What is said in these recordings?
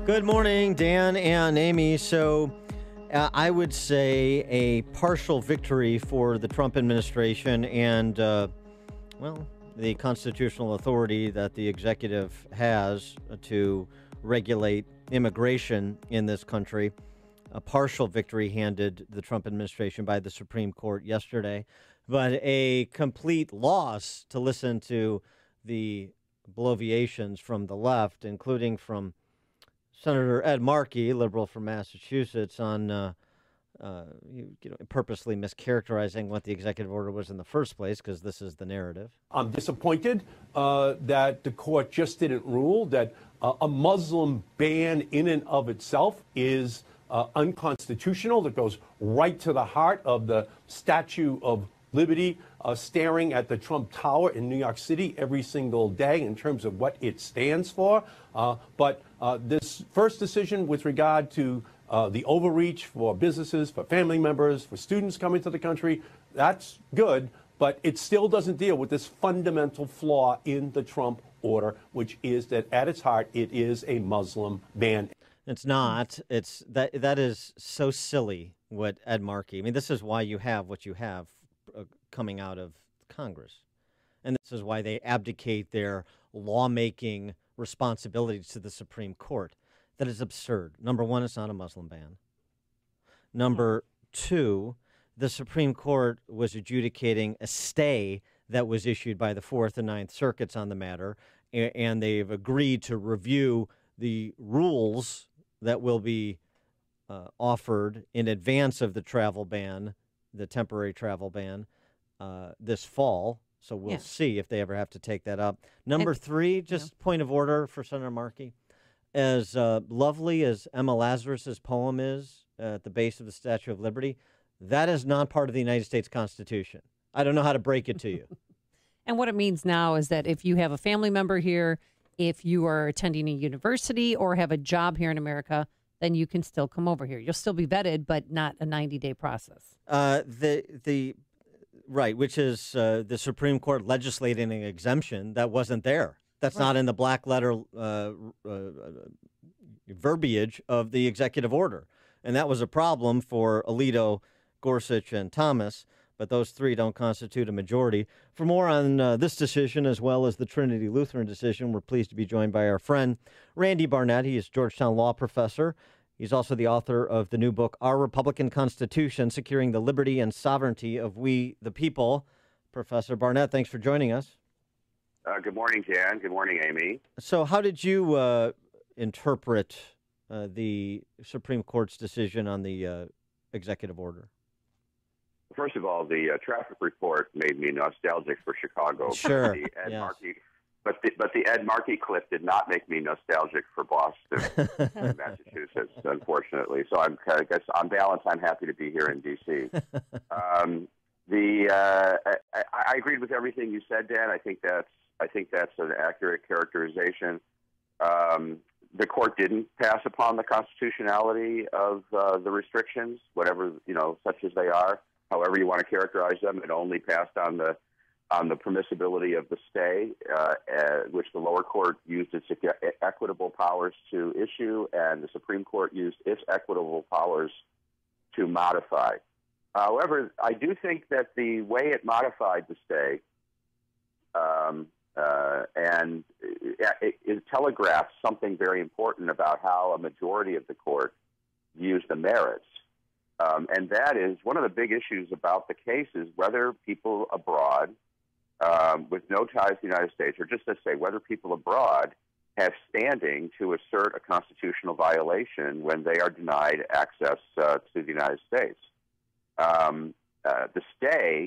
Good morning, Dan and Amy. I would say a partial victory for the Trump administration and, the constitutional authority that the executive has to regulate immigration in this country. A partial victory handed the Trump administration by the Supreme Court yesterday, but a complete loss to listen to the bloviations from the left, including from Senator Ed Markey, liberal from Massachusetts, on purposely mischaracterizing what the executive order was in the first place, because this is the narrative. I'm disappointed that the court just didn't rule that a Muslim ban in and of itself is unconstitutional. That goes right to the heart of the Statue of Liberty, staring at the Trump Tower in New York City every single day in terms of what it stands for. But this first decision with regard to the overreach for businesses, for family members, for students coming to the country, that's good, but it still doesn't deal with this fundamental flaw in the Trump order, which is that at its heart, it is a Muslim ban. It's not. It's that is so silly what Ed Markey. I mean, this is why you have what you have coming out of Congress. And this is why they abdicate their lawmaking responsibilities to the Supreme Court. That is absurd. Number one, it's not a Muslim ban. Number two, the Supreme Court was adjudicating a stay that was issued by the Fourth and Ninth Circuits on the matter, and they've agreed to review the rules that will be offered in advance of the travel ban, the temporary travel ban, this fall. So we'll see if they ever have to take that up. Number three, just point of order for Senator Markey. As lovely as Emma Lazarus's poem is at the base of the Statue of Liberty, that is not part of the United States Constitution. I don't know how to break it to you. And what it means now is that if you have a family member here, if you are attending a university or have a job here in America, then you can still come over here. You'll still be vetted, but not a 90-day process. Right, which is the Supreme Court legislating an exemption that wasn't there. That's not in the black letter verbiage of the executive order. And that was a problem for Alito, Gorsuch, and Thomas. But those three don't constitute a majority. For more on this decision, as well as the Trinity Lutheran decision, we're pleased to be joined by our friend Randy Barnett. He is Georgetown law professor. He's also the author of the new book, Our Republican Constitution, Securing the Liberty and Sovereignty of We the People. Professor Barnett, thanks for joining us. Good morning, Jan. Good morning, Amy. So how did you interpret the Supreme Court's decision on the executive order? First of all, the traffic report made me nostalgic for Chicago. Sure. But the Ed Markey clip did not make me nostalgic for Boston and Massachusetts, unfortunately. So I guess on balance, I'm happy to be here in D.C. I agreed with everything you said, Dan. I think that's an accurate characterization. The court didn't pass upon the constitutionality of the restrictions, whatever such as they are. However you want to characterize them, it only passed on the permissibility of the stay, which the lower court used its equitable powers to issue, and the Supreme Court used its equitable powers to modify. However, I do think that the way it modified the stay and it telegraphs something very important about how a majority of the court views the merits. And that is one of the big issues about the case is whether people abroad with no ties to the United States, or just to say whether people abroad have standing to assert a constitutional violation when they are denied access to the United States. The stay,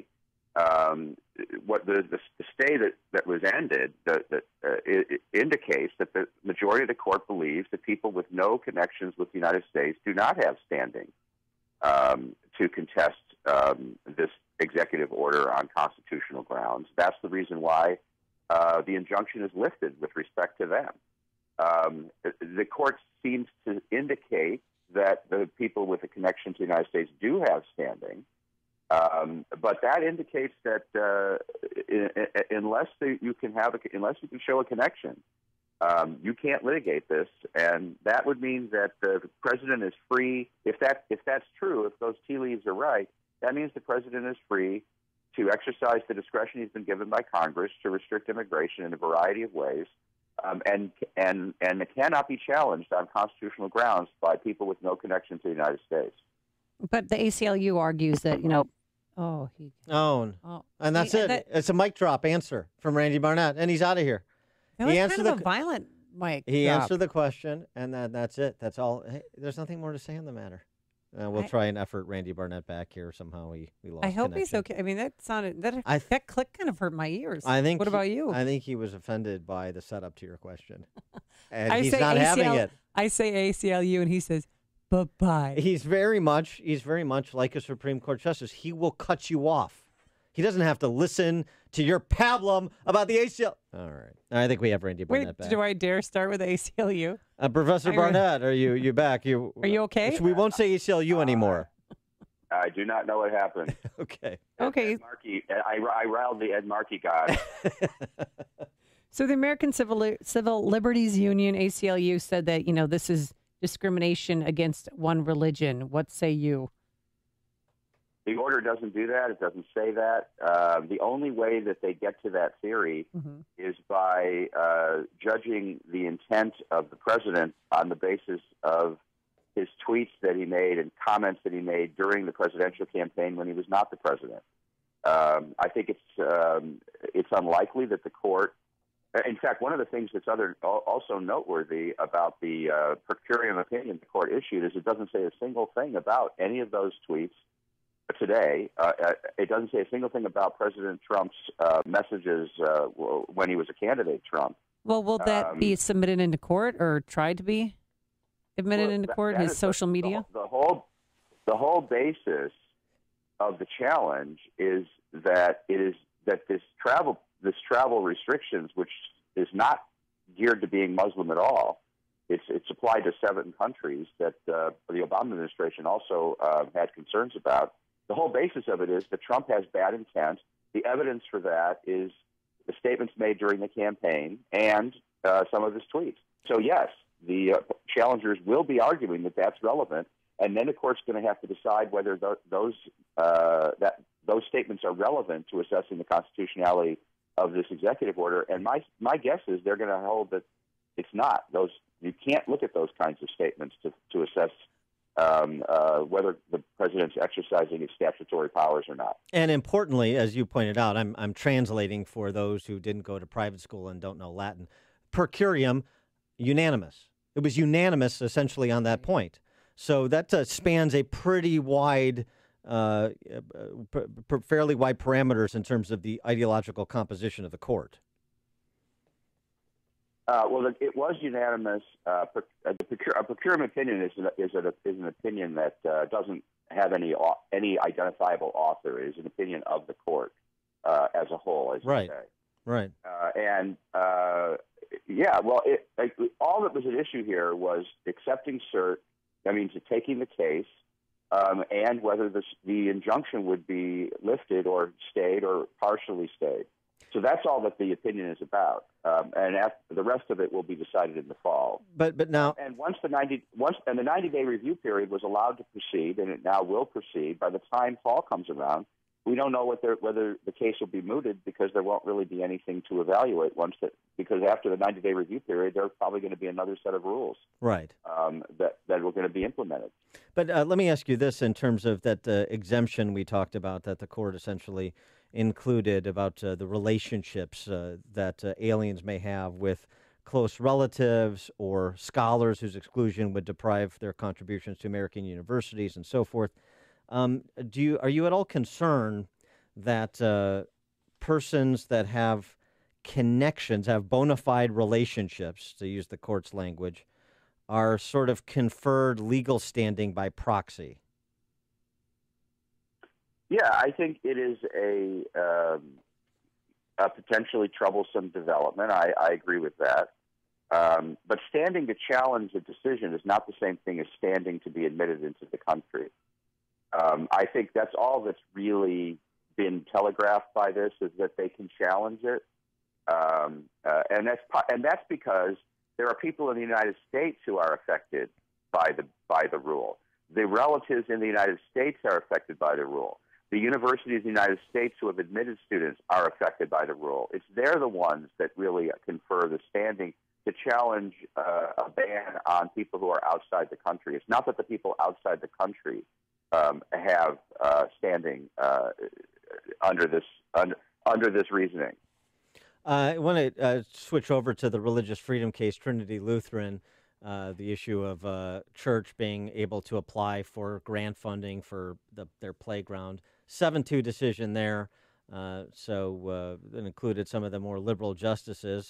the stay that was ended, it indicates that the majority of the court believes that people with no connections with the United States do not have standing to contest this executive order on constitutional grounds. That's the reason why the injunction is lifted with respect to them. The court seems to indicate that the people with a connection to the United States do have standing, but that indicates that unless you can show a connection, You can't litigate this, and that would mean that the president is free. If that's true, if those tea leaves are right, that means the president is free to exercise the discretion he's been given by Congress to restrict immigration in a variety of ways, and it cannot be challenged on constitutional grounds by people with no connection to the United States. But the ACLU argues that, and that's it. It's a mic drop answer from Randy Barnett, and he's out of here. That was kind of a violent mic He drop. answered the question, and that's it. That's all. Hey, there's nothing more to say on the matter. We'll try and effort Randy Barnett back here. Somehow we lost I hope connection. he's okay. I mean, that sounded that click kind of hurt my ears. What about you? I think he was offended by the setup to your question, and I he's say not having it. I say ACLU, and he says bye-bye. He's very much like a Supreme Court justice. He will cut you off. He doesn't have to listen to your pablum about the ACLU. All right. I think we have Randy Barnett back. Do I dare start with the ACLU? Professor Barnett, are you back? Are you okay? We won't say ACLU anymore. I do not know what happened. Okay. Ed Markey, I riled the Ed Markey guy. So the American Civil Liberties Union, ACLU, said that, this is discrimination against one religion. What say you? The order doesn't do that. It doesn't say that. The only way that they get to that theory is by judging the intent of the president on the basis of his tweets that he made and comments that he made during the presidential campaign when he was not the president. I think it's unlikely that the court. In fact, one of the things that's also noteworthy about the per curiam opinion the court issued is it doesn't say a single thing about any of those tweets today. It doesn't say a single thing about President Trump's messages when he was a candidate, Trump. Well, will that be submitted into court or tried to be admitted into court? His social media? The whole basis of the challenge is that this travel restrictions, which is not geared to being Muslim at all. It's applied to 7 countries that the Obama administration also had concerns about. The whole basis of it is that Trump has bad intent. The evidence for that is the statements made during the campaign and some of his tweets. So, yes, the challengers will be arguing that that's relevant, and then the court's going to have to decide whether those statements are relevant to assessing the constitutionality of this executive order. And my guess is they're going to hold that it's not. You can't look at those kinds of statements to assess whether the president's exercising his statutory powers or not. And importantly, as you pointed out, I'm translating for those who didn't go to private school and don't know Latin. Per curiam, unanimous. It was unanimous essentially on that point. So that spans a pretty wide, fairly wide parameters in terms of the ideological composition of the court. Well, it was unanimous. A procurement opinion is an opinion that doesn't have any identifiable author. It is an opinion of the court as a whole, as you say. Right. All that was at issue here was accepting cert. That means taking the case, and whether the injunction would be lifted or stayed or partially stayed. So that's all that the opinion is about, and the rest of it will be decided in the fall. But now, and the 90-day review period was allowed to proceed, and it now will proceed. By the time fall comes around, we don't know whether the case will be mooted because there won't really be anything to evaluate because after the 90-day review period, there's probably going to be another set of rules, right? That are going to be implemented. But let me ask you this: in terms of that exemption we talked about, that the court essentially included about the relationships that aliens may have with close relatives or scholars whose exclusion would deprive their contributions to American universities and so forth. Are you at all concerned that persons that have connections, have bona fide relationships, to use the court's language, are sort of conferred legal standing by proxy? Yeah, I think it is a potentially troublesome development. I agree with that. But standing to challenge a decision is not the same thing as standing to be admitted into the country. I think that's all that's really been telegraphed by this, is that they can challenge it. And that's because there are people in the United States who are affected by the rule. The relatives in the United States are affected by the rule. The universities in the United States who have admitted students are affected by the rule. They're the ones that really confer the standing to challenge a ban on people who are outside the country. It's not that the people outside the country have standing under this reasoning. I want to switch over to the religious freedom case, Trinity Lutheran, the issue of church being able to apply for grant funding for their playground. 7-2 decision there. So that included some of the more liberal justices,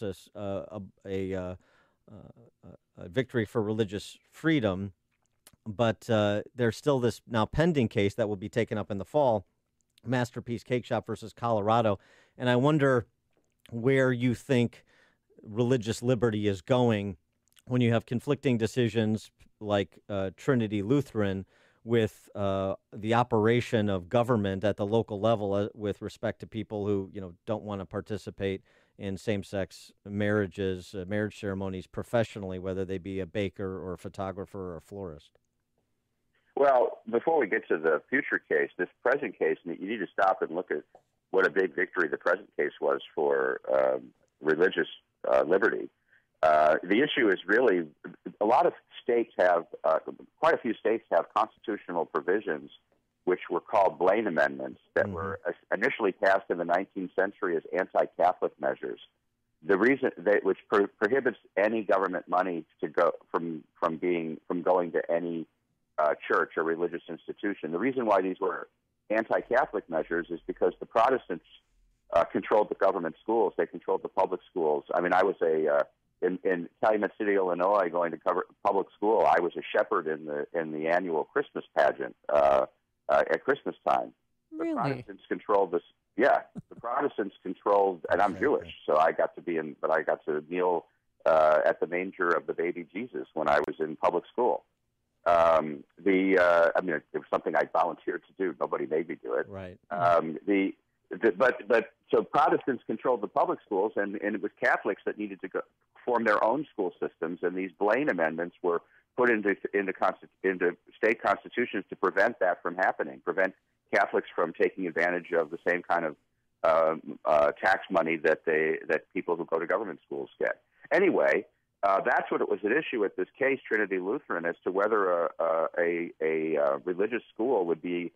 a victory for religious freedom. But there's still this now pending case that will be taken up in the fall, Masterpiece Cake Shop versus Colorado. And I wonder where you think religious liberty is going when you have conflicting decisions like Trinity Lutheran with the operation of government at the local level with respect to people who don't want to participate in same-sex marriages, marriage ceremonies professionally, whether they be a baker or a photographer or a florist. Well, before we get to the future case, this present case, you need to stop and look at what a big victory the present case was for religious liberty. The issue is really a lot of states have, quite a few states have constitutional provisions which were called Blaine Amendments that were initially passed in the 19th century as anti-Catholic measures. The reason which prohibits any government money to go from going to any church or religious institution. The reason why these were anti-Catholic measures is because the Protestants controlled the government schools. They controlled the public schools. I mean, I was in Calumet City, Illinois, going to public school. I was a shepherd in the annual Christmas pageant at Christmas time. Really? The Protestants controlled this. Yeah, the Protestants controlled, and I'm Jewish, so I got to kneel at the manger of the baby Jesus when I was in public school. I mean, it was something I volunteered to do. Nobody made me do it. Right. But so Protestants controlled the public schools, and it was Catholics that needed to form their own school systems. And these Blaine Amendments were put into state constitutions to prevent that from happening, prevent Catholics from taking advantage of the same kind of tax money that people who go to government schools get. Anyway. That's what it was at issue with this case, Trinity Lutheran, as to whether a religious school would be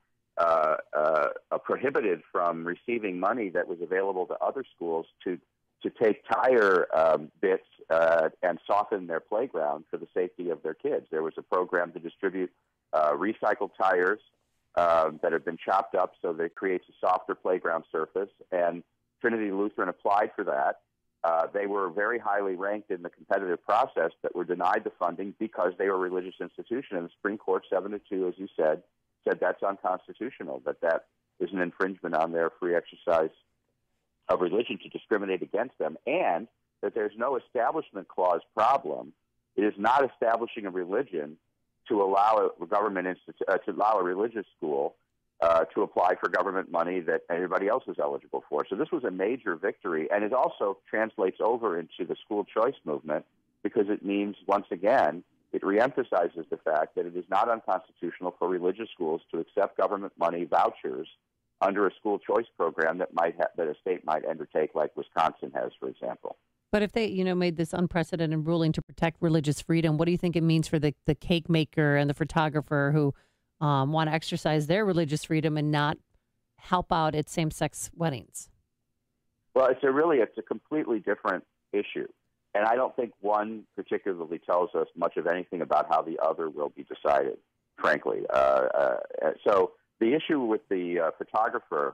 prohibited from receiving money that was available to other schools to take tire bits and soften their playground for the safety of their kids. There was a program to distribute recycled tires that have been chopped up so that it creates a softer playground surface, and Trinity Lutheran applied for that. They were very highly ranked in the competitive process, but were denied the funding because they were a religious institution. And the Supreme Court, 7-2, as you said that's unconstitutional, that is an infringement on their free exercise of religion to discriminate against them, and that there's no Establishment Clause problem. It is not establishing a religion to allow a government to allow a religious school to apply for government money that everybody else is eligible for. So this was a major victory, and it also translates over into the school choice movement because it means, once again, it reemphasizes the fact that it is not unconstitutional for religious schools to accept government money vouchers under a school choice program that a state might undertake, like Wisconsin has, for example. But if they, made this unprecedented ruling to protect religious freedom, what do you think it means for the cake maker and the photographer who want to exercise their religious freedom and not help out at same-sex weddings? Well, it's a completely different issue. And I don't think one particularly tells us much of anything about how the other will be decided, frankly. So the issue with the photographer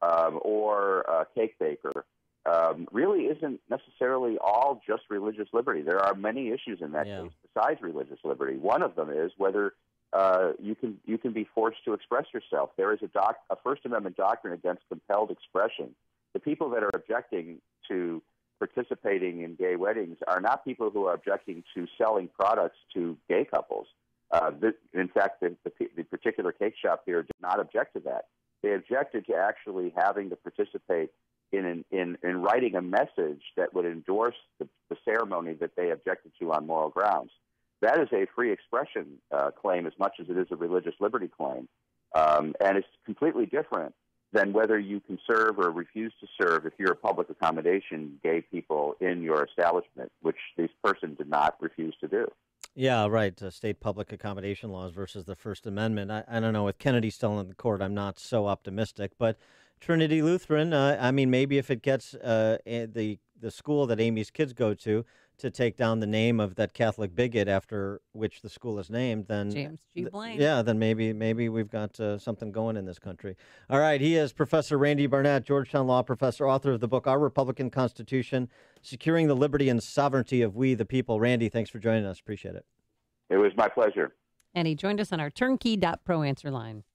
or cake baker really isn't necessarily all just religious liberty. There are many issues in that case besides religious liberty. One of them is whether you can be forced to express yourself. There is a First Amendment doctrine against compelled expression. The people that are objecting to participating in gay weddings are not people who are objecting to selling products to gay couples. In fact, the particular cake shop here did not object to that. They objected to actually having to participate in writing a message that would endorse the ceremony that they objected to on moral grounds. That is a free expression claim as much as it is a religious liberty claim. And it's completely different than whether you can serve or refuse to serve if you're a public accommodation gay people in your establishment, which this person did not refuse to do. Yeah, right. State public accommodation laws versus the First Amendment. I don't know. With Kennedy still in the court, I'm not so optimistic. But Trinity Lutheran, I mean, maybe if it gets the school that Amy's kids go to take down the name of that Catholic bigot after which the school is named, then James G. Blaine. Yeah, then maybe we've got something going in this country. All right, he is Professor Randy Barnett, Georgetown law professor, author of the book Our Republican Constitution: Securing the Liberty and Sovereignty of We the People. Randy, thanks for joining us. Appreciate it. It was my pleasure. And he joined us on our turnkey.pro answer line.